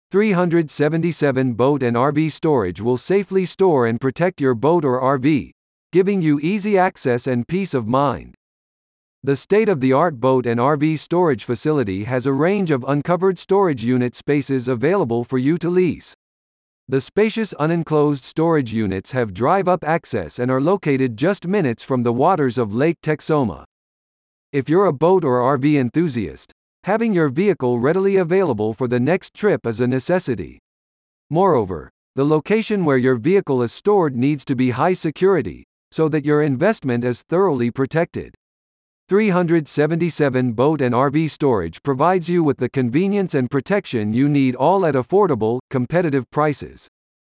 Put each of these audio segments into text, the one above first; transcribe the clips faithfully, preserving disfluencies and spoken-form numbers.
three seventy-seven Boat and R V Storage will safely store and protect your boat or R V, giving you easy access and peace of mind. The state-of-the-art boat and R V storage facility has a range of uncovered storage unit spaces available for you to lease. The spacious unenclosed storage units have drive-up access and are located just minutes from the waters of Lake Texoma. If you're a boat or R V enthusiast, having your vehicle readily available for the next trip is a necessity. Moreover, the location where your vehicle is stored needs to be high security, so that your investment is thoroughly protected. three seventy-seven Boat and R V Storage provides you with the convenience and protection you need, all at affordable, competitive prices.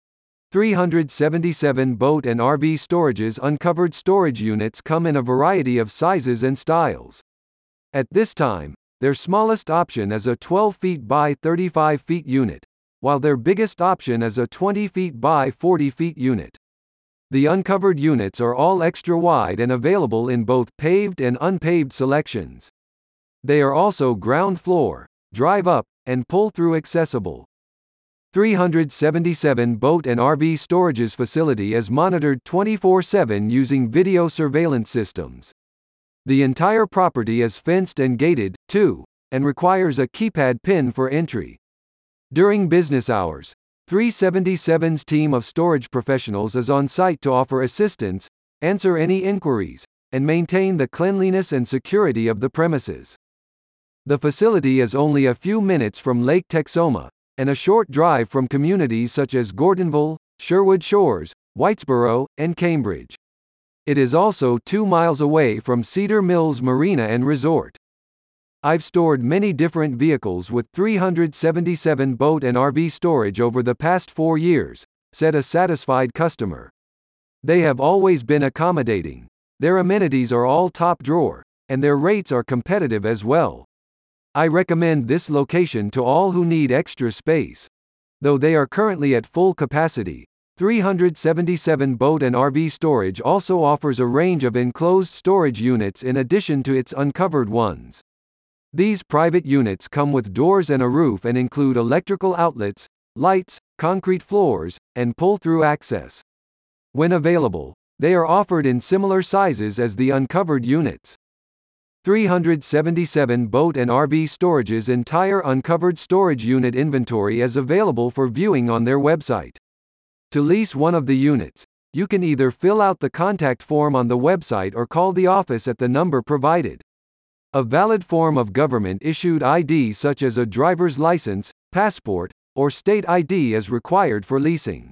three seventy-seven Boat and R V Storage's uncovered storage units come in a variety of sizes and styles. At this time, their smallest option is a twelve feet by thirty-five feet unit, while their biggest option is a twenty feet by forty feet unit. The uncovered units are all extra wide and available in both paved and unpaved selections. They are also ground floor, drive up, and pull through accessible. three seventy-seven Boat and R V Storage's facility is monitored twenty-four seven using video surveillance systems. The entire property is fenced and gated, too, and requires a keypad pin for entry. During business hours, three seventy-seven's team of storage professionals is on site to offer assistance, answer any inquiries, and maintain the cleanliness and security of the premises. The facility is only a few minutes from Lake Texoma, and a short drive from communities such as Gordonville, Sherwood Shores, Whitesboro, and Cambridge. It is also two miles away from Cedar Mills Marina and Resort. I've stored many different vehicles with three seventy-seven Boat and R V Storage over the past four years, said a satisfied customer. They have always been accommodating. Their amenities are all top drawer, and their rates are competitive as well. I recommend this location to all who need extra space. Though they are currently at full capacity, three seventy-seven Boat and R V Storage also offers a range of enclosed storage units in addition to its uncovered ones. These private units come with doors and a roof and include electrical outlets, lights, concrete floors, and pull-through access. When available, they are offered in similar sizes as the uncovered units. three seventy-seven Boat and R V Storage's entire uncovered storage unit inventory is available for viewing on their website. To lease one of the units, you can either fill out the contact form on the website or call the office at the number provided. A valid form of government-issued I D such as a driver's license, passport, or state I D is required for leasing.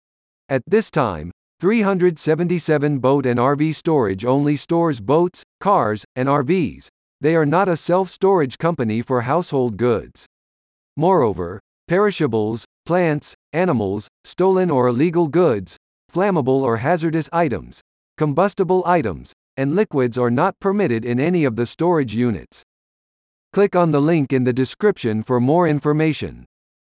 At this time, three seventy-seven Boat and R V Storage only stores boats, cars, and R Vs. They are not a self-storage company for household goods. Moreover, perishables, plants, animals, stolen or illegal goods, flammable or hazardous items, combustible items, and liquids are not permitted in any of the storage units. Click on the link in the description for more information.